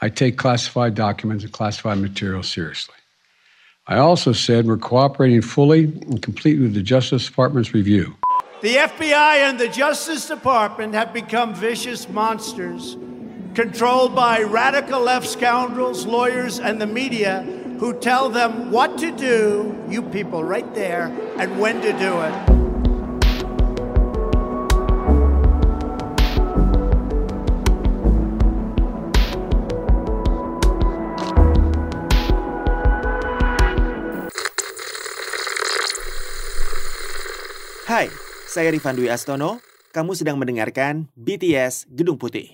I take classified documents and classified materials seriously. I also said we're cooperating fully and completely with the Justice Department's review. The FBI and the Justice Department have become vicious monsters, controlled by radical left scoundrels, lawyers, and the media who tell them what to do, you people right there, and when to do it. Hai, saya Rifan Dwi Astono. Kamu sedang mendengarkan BTS Gedung Putih.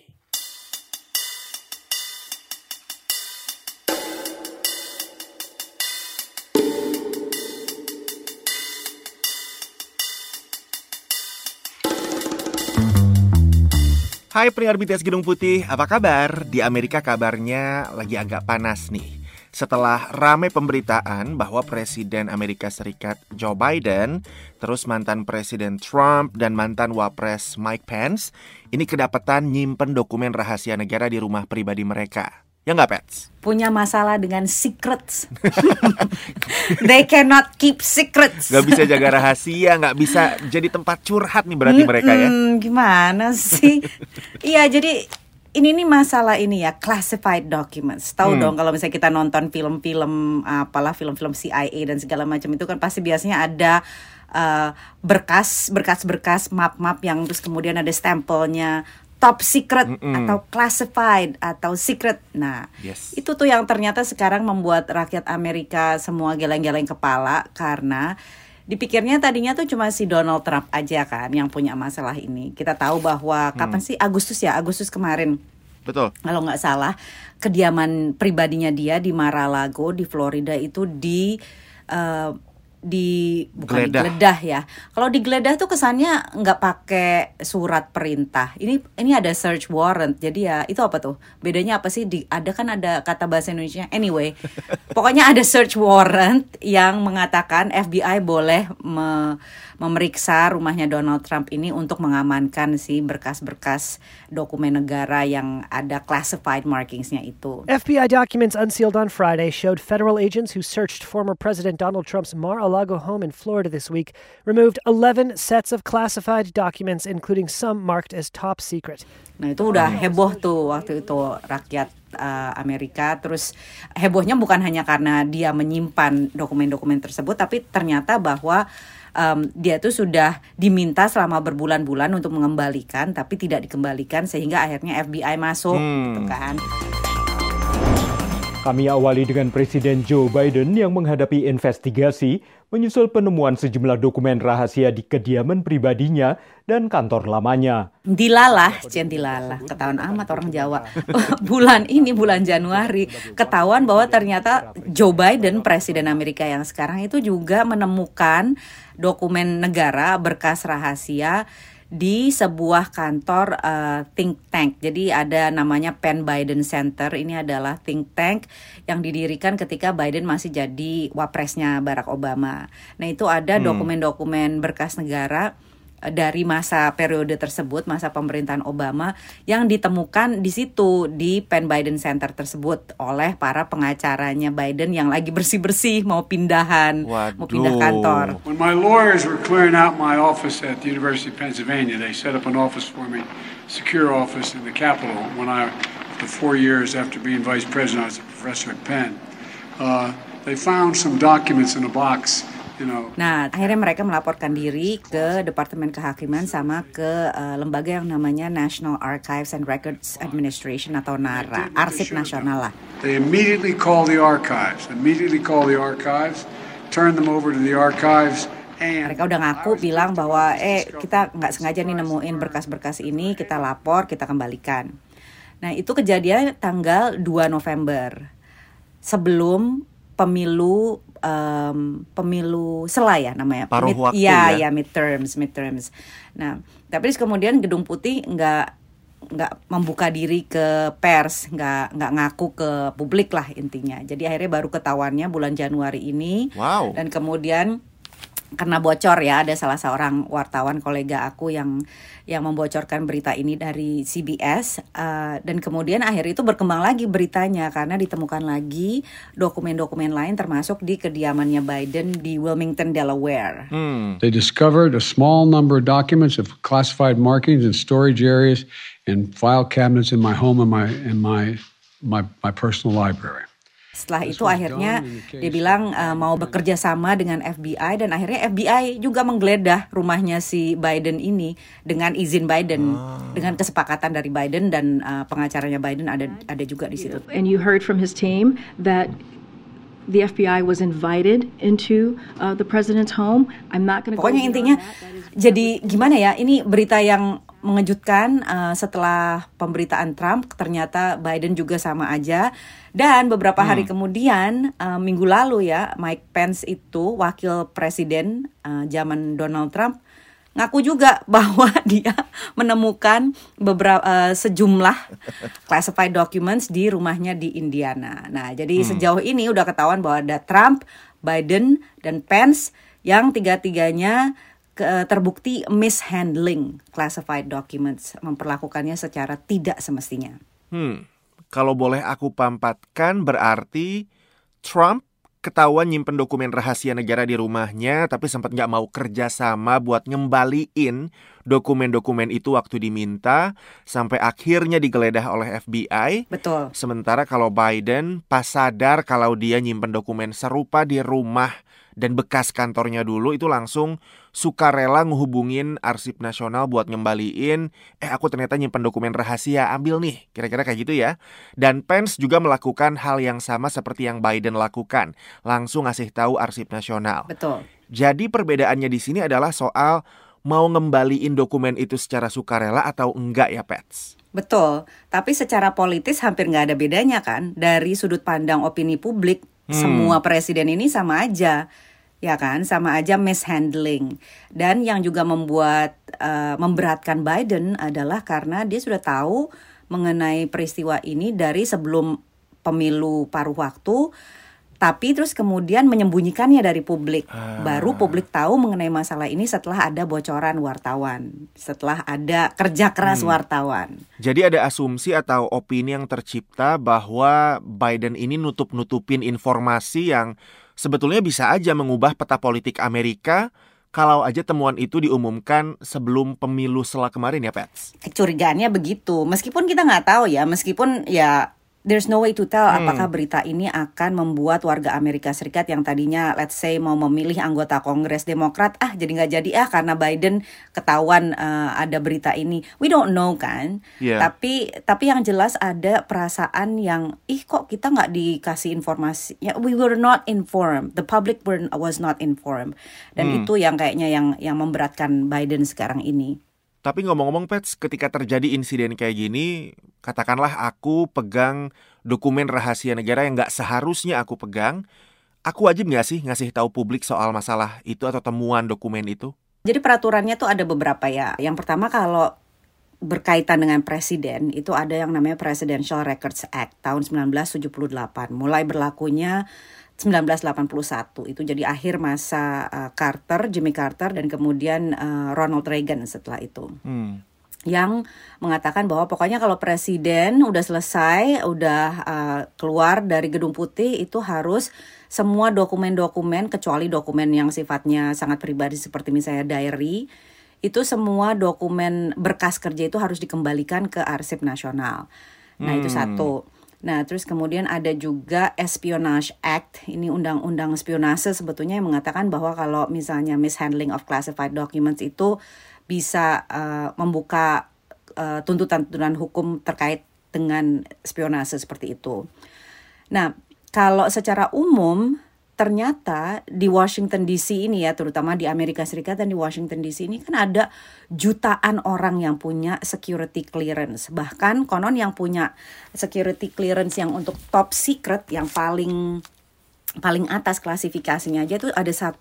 Hai pendengar BTS Gedung Putih, apa kabar? Di Amerika kabarnya lagi agak panas nih. Setelah ramai pemberitaan bahwa Presiden Amerika Serikat Joe Biden, terus mantan Presiden Trump dan mantan Wapres Mike Pence, ini kedapatan nyimpen dokumen rahasia negara di rumah pribadi mereka. Ya nggak, Pets? Punya masalah dengan secrets. They cannot keep secrets. Nggak bisa jaga rahasia, nggak bisa jadi tempat curhat nih berarti mereka ya. Gimana sih? Iya, jadi ini nih masalah ini ya, classified documents. Tahu dong kalau misalnya kita nonton film-film film-film CIA dan segala macam itu kan pasti biasanya ada berkas, map-map yang terus kemudian ada stempelnya top secret atau classified atau secret. Nah, itu tuh yang ternyata sekarang membuat rakyat Amerika semua geleng-geleng kepala karena dipikirnya tadinya tuh cuma si Donald Trump aja kan yang punya masalah ini. Kita tahu bahwa kapan sih Agustus kemarin. Betul. Kalau nggak salah, kediaman pribadinya dia di Mar-a-Lago di Florida itu digeledah ya. Kalau digeledah tuh kesannya nggak pakai surat perintah. Ini ada search warrant. Jadi ya itu apa tuh? Bedanya apa sih? Ada kata bahasa Indonesia. Anyway, pokoknya ada search warrant yang mengatakan FBI boleh memeriksa rumahnya Donald Trump ini untuk mengamankan si berkas-berkas dokumen negara yang ada classified markingsnya itu. FBI documents unsealed on Friday showed federal agents who searched former President Donald Trump's Mar-a-Lago home in Florida this week removed 11 sets of classified documents, including some marked as top secret. Nah itu udah heboh tuh waktu itu rakyat Amerika. Terus hebohnya bukan hanya karena dia menyimpan dokumen-dokumen tersebut, tapi ternyata bahwa dia tuh sudah diminta selama berbulan-bulan untuk mengembalikan, tapi tidak dikembalikan sehingga akhirnya FBI masuk gitu kan. Kami awali dengan Presiden Joe Biden yang menghadapi investigasi menyusul penemuan sejumlah dokumen rahasia di kediaman pribadinya dan kantor lamanya. Dilalah, ketahuan amat orang Jawa. Bulan Januari, ketahuan bahwa ternyata Joe Biden, Presiden Amerika yang sekarang itu juga menemukan dokumen negara, berkas rahasia di sebuah kantor think tank. Jadi ada namanya Penn Biden Center. Ini adalah think tank yang didirikan ketika Biden masih jadi wapresnya Barack Obama. Nah itu ada dokumen-dokumen berkas negara dari masa periode tersebut, masa pemerintahan Obama yang ditemukan di situ di Penn Biden Center tersebut oleh para pengacaranya Biden yang lagi bersih-bersih mau pindah kantor. When my lawyers were clearing out my office at the University of Pennsylvania, they set up an office for me, secure office in the Capitol. When after 4 years after being vice president, I was a professor at Penn. They found some documents in a box. Nah, akhirnya mereka melaporkan diri ke Departemen Kehakiman sama ke lembaga yang namanya National Archives and Records Administration atau NARA, Arsip Nasional lah. They immediately call the archives, turn them over to the archives. Mereka udah ngaku bilang bahwa kita nggak sengaja nih nemuin berkas-berkas ini, kita lapor, kita kembalikan. Nah, itu kejadian tanggal 2 November. Sebelum pemilu sela ya namanya. Paruh waktu ya. Midterms. Nah, tapi kemudian Gedung Putih nggak membuka diri ke pers, nggak ngaku ke publik lah intinya. Jadi akhirnya baru ketahuannya bulan Januari ini. Wow. Dan kemudian karena bocor ya, ada salah seorang wartawan kolega aku yang membocorkan berita ini dari CBS, dan kemudian akhirnya itu berkembang lagi beritanya karena ditemukan lagi dokumen-dokumen lain termasuk di kediamannya Biden di Wilmington, Delaware. They discovered a small number of documents of classified markings in storage areas and file cabinets in my home and my personal library. Setelah itu akhirnya dia bilang mau bekerja sama dengan FBI, dan akhirnya FBI juga menggeledah rumahnya si Biden ini dengan izin Biden, dengan kesepakatan dari Biden dan pengacaranya Biden ada juga di situ. And you heard from his team that the FBI was invited into the president's home. I'm not going to. Pokoknya intinya, jadi gimana ya? Ini berita yang mengejutkan setelah pemberitaan Trump, ternyata Biden juga sama aja. Dan beberapa hari kemudian, minggu lalu ya, Mike Pence itu wakil presiden zaman Donald Trump ngaku juga bahwa dia menemukan sejumlah classified documents di rumahnya di Indiana. Nah, jadi sejauh ini udah ketahuan bahwa ada Trump, Biden, dan Pence yang tiga-tiganya terbukti mishandling classified documents, memperlakukannya secara tidak semestinya. Kalau boleh aku pampatkan, berarti Trump ketahuan nyimpen dokumen rahasia negara di rumahnya, tapi sempat nggak mau kerja sama buat ngembaliin dokumen-dokumen itu waktu diminta, sampai akhirnya digeledah oleh FBI. Betul. Sementara kalau Biden pas sadar kalau dia nyimpen dokumen serupa di rumah dan bekas kantornya dulu, itu langsung sukarela ngehubungin Arsip Nasional buat ngembaliin, aku ternyata nyimpen dokumen rahasia, ambil nih, kira-kira kayak gitu ya. Dan Pence juga melakukan hal yang sama seperti yang Biden lakukan, langsung ngasih tahu Arsip Nasional. Betul. Jadi perbedaannya di sini adalah soal mau ngembaliin dokumen itu secara sukarela atau enggak ya, Pets? Betul, tapi secara politis hampir nggak ada bedanya kan. Dari sudut pandang opini publik, semua presiden ini sama aja. Ya kan, sama aja mishandling. Dan yang juga memberatkan Biden adalah karena dia sudah tahu mengenai peristiwa ini dari sebelum pemilu paruh waktu, tapi terus kemudian menyembunyikannya dari publik. Baru publik tahu mengenai masalah ini setelah ada bocoran wartawan, setelah ada kerja keras wartawan. Jadi ada asumsi atau opini yang tercipta bahwa Biden ini nutup-nutupin informasi yang sebetulnya bisa aja mengubah peta politik Amerika kalau aja temuan itu diumumkan sebelum pemilu sela kemarin ya, Pets? Kecurigaannya begitu. Meskipun kita nggak tahu ya, meskipun ya there's no way to tell apakah berita ini akan membuat warga Amerika Serikat yang tadinya let's say mau memilih anggota Kongres Demokrat, jadi nggak jadi karena Biden ketahuan ada berita ini. We don't know kan. Yeah. Tapi yang jelas ada perasaan yang kok kita nggak dikasih informasi. We were not informed. The public was not informed. Dan itu yang kayaknya yang memberatkan Biden sekarang ini. Tapi ngomong-ngomong, Pets, ketika terjadi insiden kayak gini, katakanlah aku pegang dokumen rahasia negara yang nggak seharusnya aku pegang, aku wajib nggak sih ngasih tahu publik soal masalah itu atau temuan dokumen itu? Jadi peraturannya tuh ada beberapa ya. Yang pertama kalau berkaitan dengan presiden, itu ada yang namanya Presidential Records Act tahun 1978. Mulai berlakunya 1981, itu jadi akhir masa Jimmy Carter dan kemudian Ronald Reagan setelah itu. Yang mengatakan bahwa pokoknya kalau presiden udah selesai, udah keluar dari Gedung Putih, itu harus semua dokumen-dokumen, kecuali dokumen yang sifatnya sangat pribadi seperti misalnya diary, itu semua dokumen berkas kerja itu harus dikembalikan ke Arsip Nasional. Nah itu satu. Nah, terus kemudian ada juga Espionage Act, ini undang-undang spionase sebetulnya yang mengatakan bahwa kalau misalnya mishandling of classified documents itu bisa membuka tuntutan-tuntutan hukum terkait dengan spionase seperti itu. Nah, kalau secara umum ternyata di Washington DC ini ya, terutama di Amerika Serikat dan di Washington DC ini kan ada jutaan orang yang punya security clearance. Bahkan konon yang punya security clearance yang untuk top secret yang paling atas klasifikasinya aja itu ada 1,3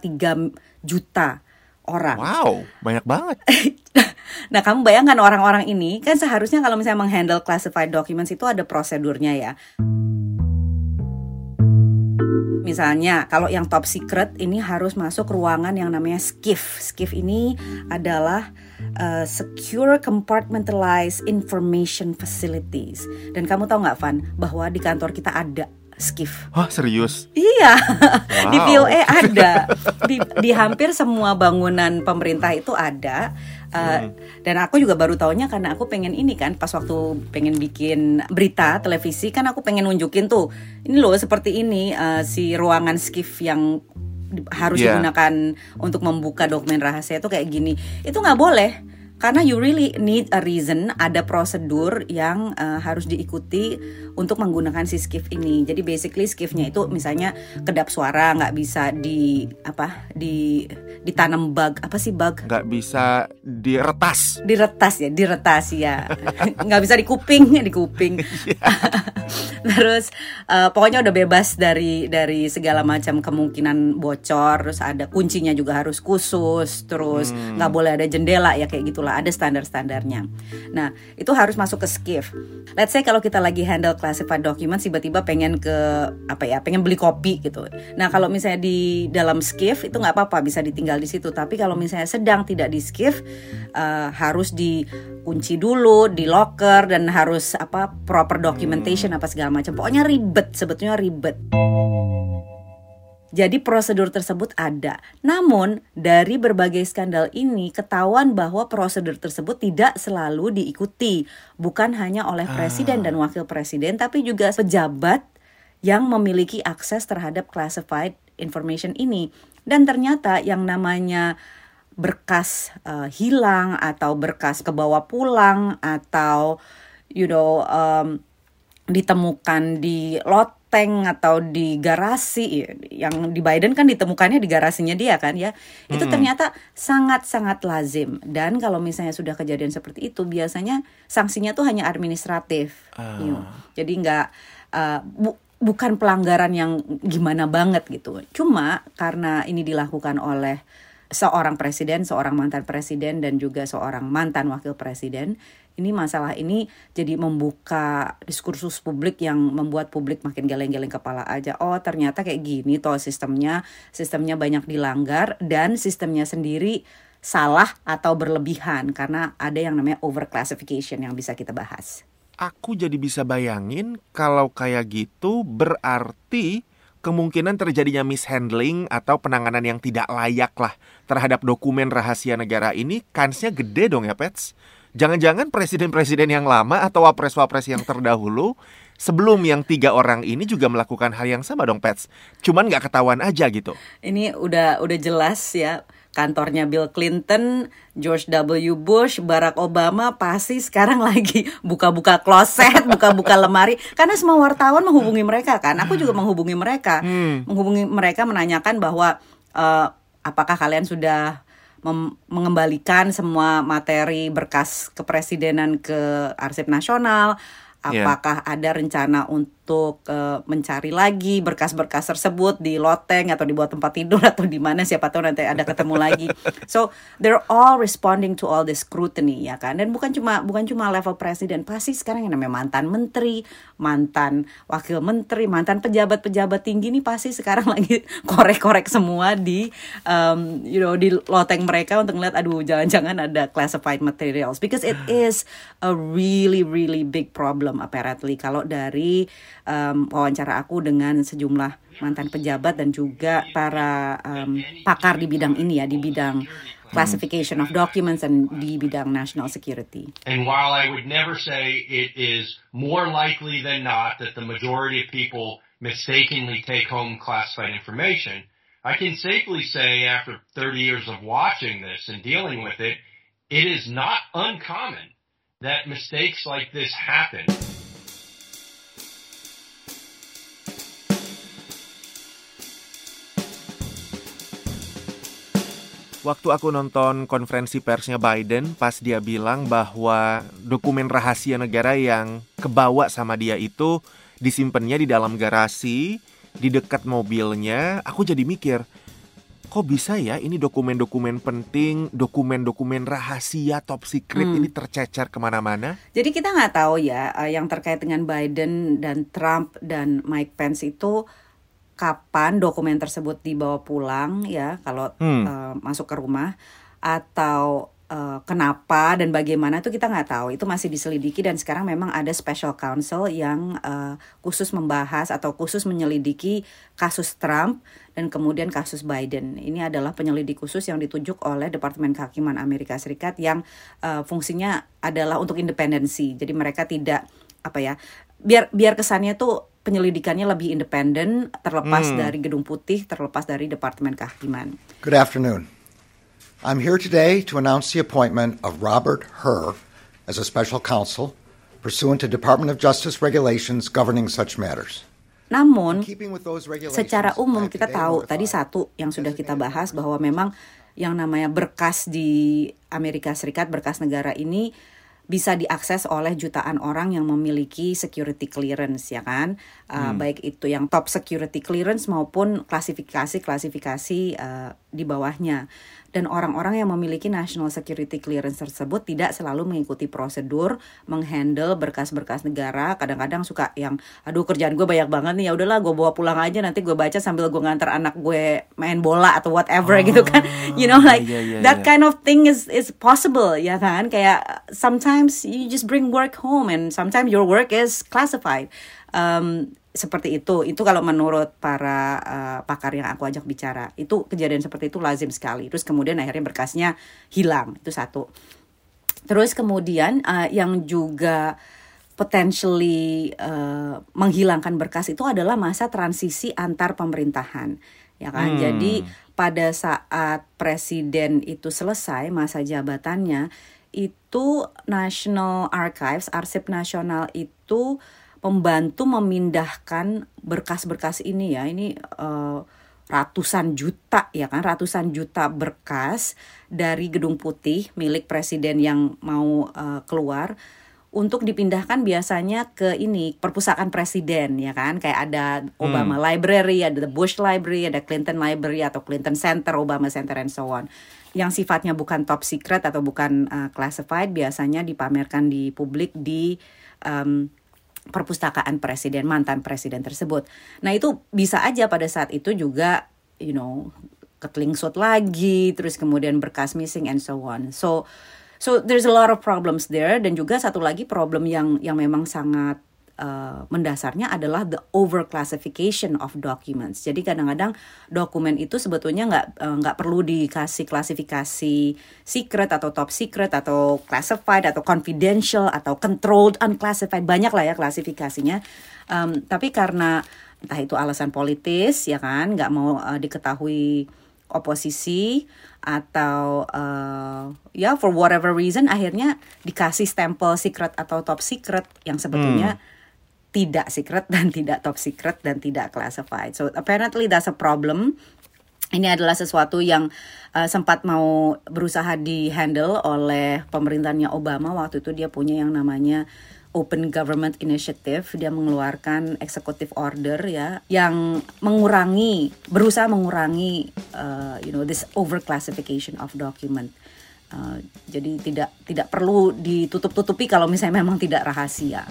juta orang. Wow, banyak banget. Nah, kamu bayangkan orang-orang ini kan seharusnya kalau misalnya menghandle classified documents itu ada prosedurnya ya. Misalnya kalau yang top secret ini harus masuk ruangan yang namanya SCIF. SCIF ini adalah Secure Compartmentalized Information Facilities. Dan kamu tahu nggak, Van, bahwa di kantor kita ada SCIF. Hah, serius? Iya, Wow. di VOA ada, di hampir semua bangunan pemerintah itu ada. Dan aku juga baru taunya karena aku pengen ini kan, pas waktu pengen bikin berita televisi kan aku pengen nunjukin tuh, ini loh seperti ini si ruangan SCIF yang harus digunakan untuk membuka dokumen rahasia itu kayak gini. Itu nggak boleh. Karena you really need a reason, ada prosedur yang harus diikuti untuk menggunakan si SCIF ini. Jadi basically SCIF-nya itu misalnya kedap suara nggak bisa ditanam bug, apa sih bug? Nggak bisa diretas. Diretas ya. Nggak bisa di kuping. Terus pokoknya udah bebas dari segala macam kemungkinan bocor. Terus ada kuncinya juga harus khusus. Terus nggak boleh ada jendela ya kayak gitulah. Ada standar-standarnya. Nah itu harus masuk ke SCIF. Let's say kalau kita lagi handle classified documents, tiba-tiba pengen pengen beli kopi gitu. Nah kalau misalnya di dalam SCIF itu nggak apa-apa, bisa ditinggal di situ. Tapi kalau misalnya sedang tidak di SCIF, harus dikunci dulu, di locker, dan harus proper documentation apa segala macam. Pokoknya sebetulnya ribet. Jadi prosedur tersebut ada. Namun dari berbagai skandal ini ketahuan bahwa prosedur tersebut tidak selalu diikuti. Bukan hanya oleh presiden dan wakil presiden, tapi juga pejabat yang memiliki akses terhadap classified information ini. Dan ternyata yang namanya berkas hilang atau berkas kebawa pulang atau ditemukan di loteng atau di garasi, yang di Biden kan ditemukannya di garasinya dia kan ya, itu ternyata sangat-sangat lazim. Dan kalau misalnya sudah kejadian seperti itu, biasanya sanksinya tuh hanya administratif. Jadi nggak bukan pelanggaran yang gimana banget gitu. Cuma karena ini dilakukan oleh seorang presiden, seorang mantan presiden, dan juga seorang mantan wakil presiden, masalah ini jadi membuka diskursus publik yang membuat publik makin geleng-geleng kepala aja. Oh ternyata kayak gini toh sistemnya banyak dilanggar dan sistemnya sendiri salah atau berlebihan karena ada yang namanya overclassification yang bisa kita bahas. Aku jadi bisa bayangin kalau kayak gitu berarti kemungkinan terjadinya mishandling atau penanganan yang tidak layak lah terhadap dokumen rahasia negara ini kansnya gede dong ya, Pets? Jangan-jangan presiden-presiden yang lama atau wapres-wapres yang terdahulu sebelum yang 3 orang ini juga melakukan hal yang sama dong, Pets. Cuman nggak ketahuan aja gitu. Ini udah jelas ya. Kantornya Bill Clinton, George W. Bush, Barack Obama pasti sekarang lagi buka-buka kloset, buka-buka lemari. Karena semua wartawan menghubungi mereka kan. Aku juga menghubungi mereka. Menghubungi mereka menanyakan bahwa apakah kalian sudah mengembalikan semua materi berkas kepresidenan ke Arsip Nasional. Apakah ada rencana untuk mencari lagi berkas-berkas tersebut di loteng atau di bawah tempat tidur atau di mana, siapa tahu nanti ada ketemu lagi. So they're all responding to all this scrutiny ya kan. Dan bukan cuma level presiden, pasti sekarang yang namanya mantan menteri, mantan wakil menteri, mantan pejabat-pejabat tinggi nih pasti sekarang lagi korek-korek semua di di loteng mereka untuk ngeliat aduh jangan-jangan ada classified materials, because it is a really really big problem apparently. Kalau dari wawancara aku dengan sejumlah mantan pejabat dan juga para pakar di bidang ini ya, di bidang classification of documents dan di bidang national security. And while I would never say it is more likely than not that the majority of people mistakenly take home classified information, I can safely say after 30 years of watching this and dealing with it, it is not uncommon that mistakes like this happen. Waktu aku nonton konferensi persnya Biden pas dia bilang bahwa dokumen rahasia negara yang kebawa sama dia itu disimpannya di dalam garasi, di dekat mobilnya, aku jadi mikir, kok bisa ya ini dokumen-dokumen penting, dokumen-dokumen rahasia top secret ini tercecer kemana-mana? Jadi kita nggak tahu ya yang terkait dengan Biden dan Trump dan Mike Pence itu kapan dokumen tersebut dibawa pulang ya kalau masuk ke rumah, atau kenapa dan bagaimana itu kita nggak tahu. Itu masih diselidiki, dan sekarang memang ada special counsel yang khusus membahas atau khusus menyelidiki kasus Trump dan kemudian kasus Biden. Ini adalah penyelidik khusus yang ditunjuk oleh Departemen Kehakiman Amerika Serikat yang fungsinya adalah untuk independensi. Jadi mereka tidak biar kesannya tuh penyelidikannya lebih independen, terlepas dari Gedung Putih, terlepas dari Departemen Kehakiman. Good afternoon. I'm here today to announce the appointment of Robert Hur as a special counsel pursuant to Department of Justice regulations governing such matters. Namun, secara umum kita tahu tadi satu yang sudah kita bahas bahwa memang yang namanya berkas di Amerika Serikat, berkas negara ini bisa diakses oleh jutaan orang yang memiliki security clearance, ya kan? Baik itu yang top security clearance maupun klasifikasi di bawahnya. Dan orang-orang yang memiliki national security clearance tersebut tidak selalu mengikuti prosedur menghandle berkas-berkas negara. Kadang-kadang suka yang, aduh kerjaan gue banyak banget nih, ya udahlah gue bawa pulang aja, nanti gue baca sambil gue nganter anak gue main bola atau whatever gitu kan. You know, like that kind of thing is possible, ya kan? Kayak sometimes you just bring work home and sometimes your work is classified. Seperti itu kalau menurut para pakar yang aku ajak bicara, itu kejadian seperti itu lazim sekali. Terus kemudian akhirnya berkasnya hilang, itu satu. Terus kemudian yang juga potentially menghilangkan berkas itu adalah masa transisi antar pemerintahan, ya kan? Jadi pada saat presiden itu selesai masa jabatannya, itu National Archives, Arsip Nasional itu membantu memindahkan berkas-berkas ini ya, ini ratusan juta ya kan, ratusan juta berkas dari Gedung Putih milik presiden yang mau keluar untuk dipindahkan biasanya ke ini perpustakaan presiden ya kan, kayak ada Obama Library, ada the Bush Library, ada Clinton Library atau Clinton Center, Obama Center and so on. Yang sifatnya bukan top secret atau bukan classified biasanya dipamerkan di publik di perpustakaan presiden, mantan presiden tersebut. Nah itu bisa aja pada saat itu juga, you know, ketelingsut lagi, terus kemudian berkas missing and so on. So there's a lot of problems there. Dan juga satu lagi problem yang memang sangat mendasarnya adalah the overclassification of documents. Jadi kadang-kadang dokumen itu sebetulnya nggak perlu dikasih klasifikasi secret atau top secret atau classified atau confidential atau controlled unclassified, banyak lah ya klasifikasinya. Tapi karena entah itu alasan politis ya kan, nggak mau diketahui oposisi atau ya for whatever reason akhirnya dikasih stempel secret atau top secret yang sebetulnya tidak secret dan tidak top secret dan tidak classified. So apparently that's a problem. Ini adalah sesuatu yang sempat mau berusaha di-handle oleh pemerintahnya Obama. Waktu itu dia punya yang namanya Open Government Initiative. Dia mengeluarkan executive order ya yang berusaha mengurangi this overclassification of document. Jadi tidak perlu ditutup-tutupi kalau misalnya memang tidak rahasia.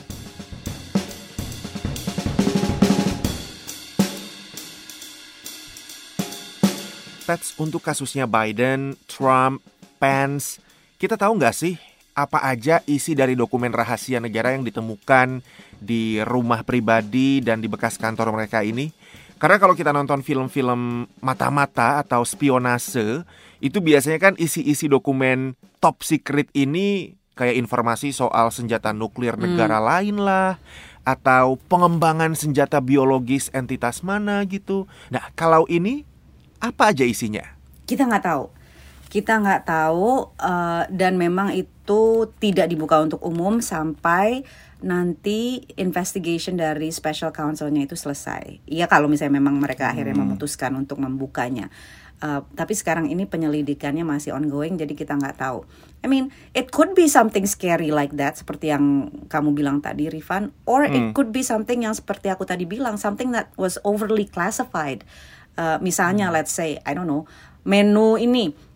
Untuk kasusnya Biden, Trump, Pence, kita tahu nggak sih apa aja isi dari dokumen rahasia negara yang ditemukan di rumah pribadi dan di bekas kantor mereka ini? Karena kalau kita nonton film-film mata-mata atau spionase, itu biasanya kan isi-isi dokumen top secret ini kayak informasi soal senjata nuklir negara lain lah, atau pengembangan senjata biologis entitas mana gitu. Nah, kalau ini apa aja isinya? Kita nggak tahu dan memang itu tidak dibuka untuk umum sampai nanti investigation dari special counsel-nya itu selesai. Iya kalau misalnya memang mereka akhirnya memutuskan untuk membukanya. Tapi sekarang ini penyelidikannya masih ongoing, jadi kita nggak tahu. I mean, it could be something scary like that, seperti yang kamu bilang tadi, Rifan. Or it could be something yang seperti aku tadi bilang, something that was overly classified. Misalnya let's say, I don't know, menu ini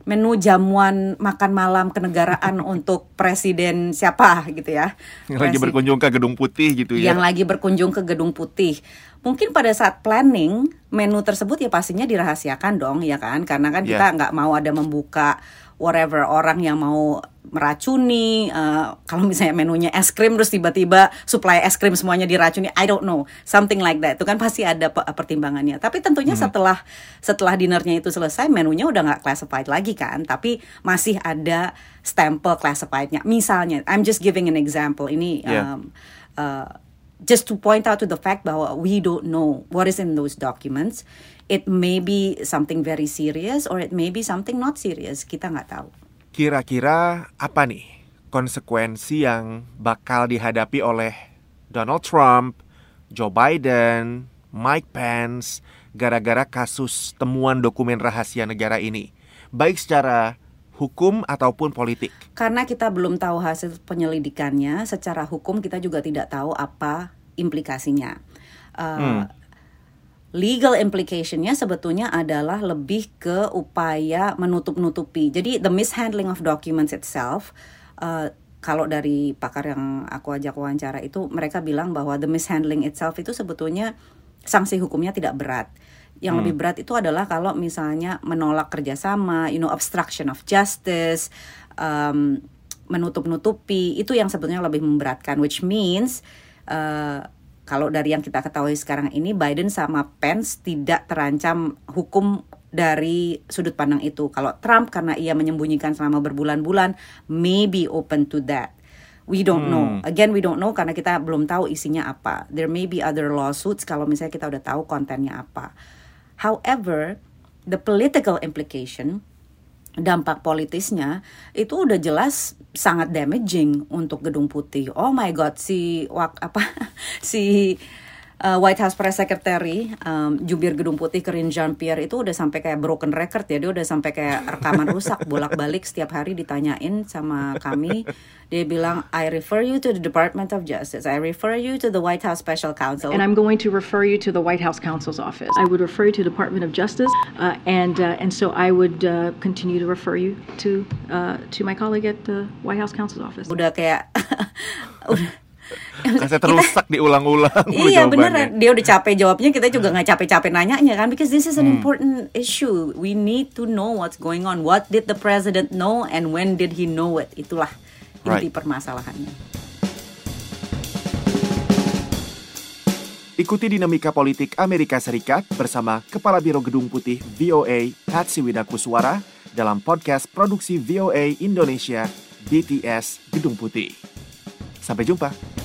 menu jamuan makan malam kenegaraan untuk presiden siapa gitu ya. Yang lagi berkunjung ke Gedung Putih gitu ya. Yang lagi berkunjung ke Gedung Putih. Mungkin pada saat planning menu tersebut ya pastinya dirahasiakan dong ya kan. Karena kan kita nggak mau ada membuka whatever orang yang mau meracuni. Kalau misalnya menunya es krim terus tiba-tiba suplai es krim semuanya diracuni, I don't know, something like that. Itu kan pasti ada pertimbangannya. Tapi tentunya setelah dinernya itu selesai, menunya udah nggak classified lagi kan, tapi masih ada stempel classifiednya. Misalnya, I'm just giving an example. Ini just to point out to the fact bahwa we don't know what is in those documents. It may be something very serious or it may be something not serious. Kita nggak tahu. Kira-kira apa nih konsekuensi yang bakal dihadapi oleh Donald Trump, Joe Biden, Mike Pence gara-gara kasus temuan dokumen rahasia negara ini, baik secara hukum ataupun politik? Karena kita belum tahu hasil penyelidikannya, secara hukum kita juga tidak tahu apa implikasinya. Legal implication-nya sebetulnya adalah lebih ke upaya menutup-nutupi. Jadi the mishandling of documents itself, kalau dari pakar yang aku ajak wawancara itu, mereka bilang bahwa the mishandling itself itu sebetulnya sanksi hukumnya tidak berat. Yang lebih berat itu adalah kalau misalnya menolak kerjasama, obstruction of justice, menutup-nutupi, itu yang sebetulnya lebih memberatkan. Which means kalau dari yang kita ketahui sekarang ini, Biden sama Pence tidak terancam hukum dari sudut pandang itu. Kalau Trump, karena ia menyembunyikan selama berbulan-bulan, maybe open to that. We don't know. Again, we don't know karena kita belum tahu isinya apa. There may be other lawsuits kalau misalnya kita udah tahu kontennya apa. However, the political implication, dampak politisnya itu udah jelas sangat damaging untuk Gedung Putih. Oh my God, si White House Press Secretary, jubir Gedung Putih Karine Jean-Pierre itu udah sampai kayak broken record ya. Dia udah sampai kayak rekaman rusak, bolak-balik setiap hari ditanyain sama kami. Dia bilang, I refer you to the Department of Justice. I refer you to the White House Special Counsel. And I'm going to refer you to the White House Counsel's office. I would refer you to the Department of Justice, and so I would continue to refer you to my colleague at the White House Counsel's office. Udah kayak Saya terusak diulang-ulang. Iya beneran, dia udah capek jawabnya, kita juga nggak capek-capek nanyanya kan, because this is an important issue. We need to know what's going on. What did the president know and when did he know it? Itulah inti permasalahannya. Ikuti dinamika politik Amerika Serikat bersama Kepala Biro Gedung Putih VOA Patsy Widakuswara dalam podcast produksi VOA Indonesia BTS Gedung Putih. Sampai jumpa.